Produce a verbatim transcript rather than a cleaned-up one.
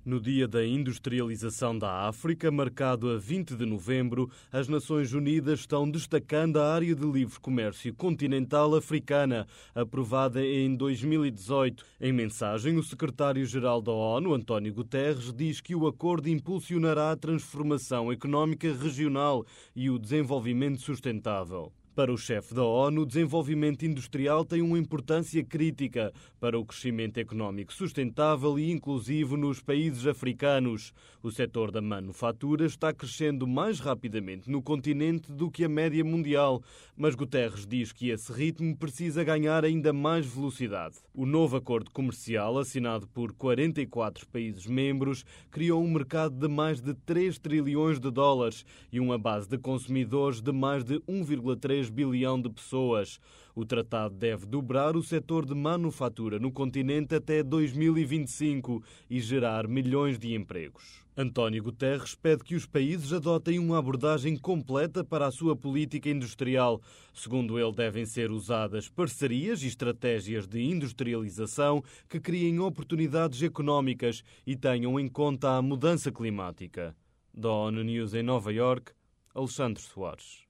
No Dia da Industrialização da África, marcado a vinte de novembro, as Nações Unidas estão destacando a Área de Livre Comércio Continental Africana, aprovada em dois mil e dezoito. Em mensagem, o secretário-geral da ONU, António Guterres, diz que o acordo impulsionará a transformação económica regional e o desenvolvimento sustentável. Para o chefe da ONU, o desenvolvimento industrial tem uma importância crítica para o crescimento económico sustentável e inclusivo nos países africanos. O setor da manufatura está crescendo mais rapidamente no continente do que a média mundial, mas Guterres diz que esse ritmo precisa ganhar ainda mais velocidade. O novo acordo comercial, assinado por quarenta e quatro países membros, criou um mercado de mais de três trilhões de dólares e uma base de consumidores de mais de um vírgula três bilhão de pessoas. O tratado deve dobrar o setor de manufatura no continente até dois mil e vinte e cinco e gerar milhões de empregos. António Guterres pede que os países adotem uma abordagem completa para a sua política industrial. Segundo ele, devem ser usadas parcerias e estratégias de industrialização que criem oportunidades económicas e tenham em conta a mudança climática. Da ONU News em Nova Iorque, Alexandre Soares.